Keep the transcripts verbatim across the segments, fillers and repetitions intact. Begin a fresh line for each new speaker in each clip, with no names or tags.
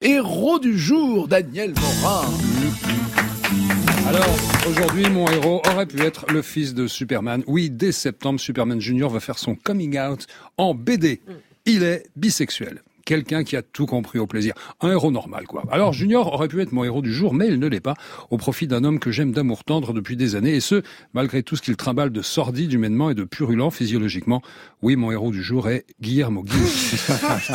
Héros du jour, Daniel Morin.
Alors, aujourd'hui, mon héros aurait pu être le fils de Superman. Oui, dès septembre, Superman Junior va faire son coming out en B D. Il est bisexuel. Quelqu'un qui a tout compris au plaisir. Un héros normal, quoi. Alors, Junior aurait pu être mon héros du jour, mais il ne l'est pas, au profit d'un homme que j'aime d'amour tendre depuis des années, et ce, malgré tout ce qu'il trimballe de sordide humainement et de purulent physiologiquement. Oui, mon héros du jour est Guillermo Guy.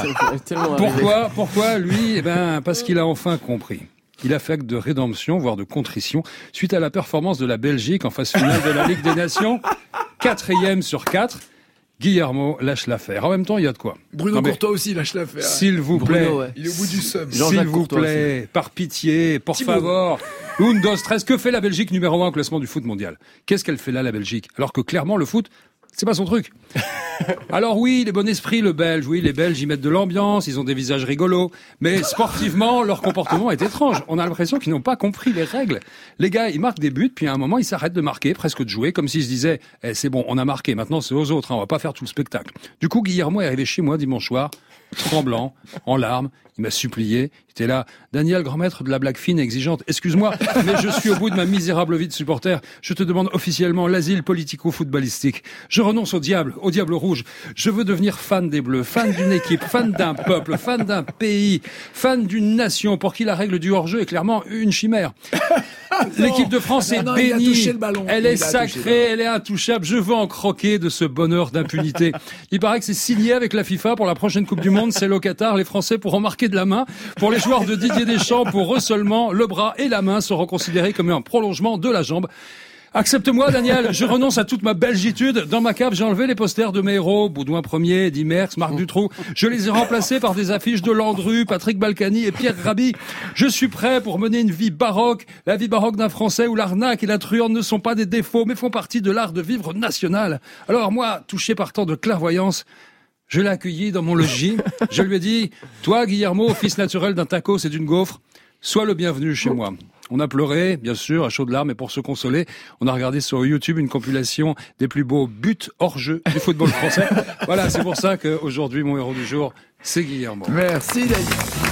Pourquoi, pourquoi, lui? Eh ben, parce qu'il a enfin compris. Il a fait acte de rédemption, voire de contrition, suite à la performance de la Belgique en phase finale de la Ligue des Nations. Quatrième sur quatre. Guillermo lâche l'affaire. En même temps, il y a de quoi.
Bruno Courtois aussi lâche l'affaire.
S'il vous plaît.
Bruno, ouais. Il est au bout du seum.
S'il vous plaît, aussi. Par pitié, por Thibaut. Favor. Un, dos, tres. Que fait la Belgique numéro un au classement du foot mondial? Qu'est-ce qu'elle fait là, la Belgique? Alors que clairement, le foot, c'est pas son truc. Alors oui, les bons esprits, le Belge, oui, les Belges, ils mettent de l'ambiance, ils ont des visages rigolos, mais sportivement, leur comportement est étrange. On a l'impression qu'ils n'ont pas compris les règles. Les gars, ils marquent des buts, puis à un moment, ils s'arrêtent de marquer, presque de jouer, comme s'ils se disaient, eh, c'est bon, on a marqué, maintenant c'est aux autres, hein, on va pas faire tout le spectacle. Du coup, Guillermo est arrivé chez moi dimanche soir, tremblant, en larmes, il m'a supplié, il était là, Daniel, grand maître de la blague fine et exigeante, excuse-moi, mais je suis au bout de ma misérable vie de supporter, je te demande officiellement l'asile politico-footballistique. Je renonce au diable, au diable rouge, je veux devenir fan des Bleus, fan d'une équipe, fan d'un peuple, fan d'un pays, fan d'une nation, pour qui la règle du hors-jeu est clairement une chimère. L'équipe de France est
non,
bénie, elle
il
est sacrée, elle est intouchable, je veux en croquer de ce bonheur d'impunité. Il paraît que c'est signé avec la FIFA pour la prochaine Coupe du Monde, c'est au Qatar, les Français pourront marquer de la main. Pour les joueurs de Didier Deschamps, pour eux seulement, le bras et la main seront considérés comme un prolongement de la jambe. Accepte-moi, Daniel, je renonce à toute ma belgitude. Dans ma cave, j'ai enlevé les posters de mes héros, Baudouin Premier, Eddy Merckx, Marc Dutroux. Je les ai remplacés par des affiches de Landru, Patrick Balkany et Pierre Rabhi. Je suis prêt pour mener une vie baroque, la vie baroque d'un Français où l'arnaque et la truande ne sont pas des défauts, mais font partie de l'art de vivre national. Alors moi, touché par tant de clairvoyance, je l'ai accueilli dans mon logis. Je lui ai dit, toi, Guillermo, fils naturel d'un tacos et d'une gaufre, sois le bienvenu chez moi. On a pleuré, bien sûr, à chaudes larmes, et pour se consoler, on a regardé sur YouTube une compilation des plus beaux buts hors jeu du football français. Voilà, c'est pour ça qu'aujourd'hui, mon héros du jour, c'est Guillermo.
Merci, Daniel.